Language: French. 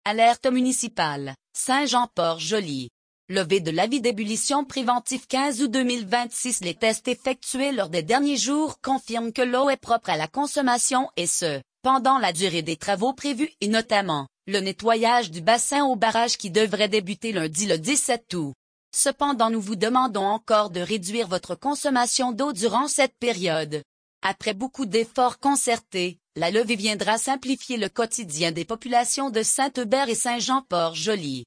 Alerte municipale, Saint-Jean-Port-Joli. Levée de l'avis d'ébullition préventif 15 août 2026. Les tests effectués lors des derniers jours confirment que l'eau est propre à la consommation et ce, pendant la durée des travaux prévus et notamment, le nettoyage du bassin au barrage qui devrait débuter lundi le 17 août. Cependant nous vous demandons encore de réduire votre consommation d'eau durant cette période. Après beaucoup d'efforts concertés, la levée viendra simplifier le quotidien des populations de Saint-Hubert et Saint-Jean-Port-Joli.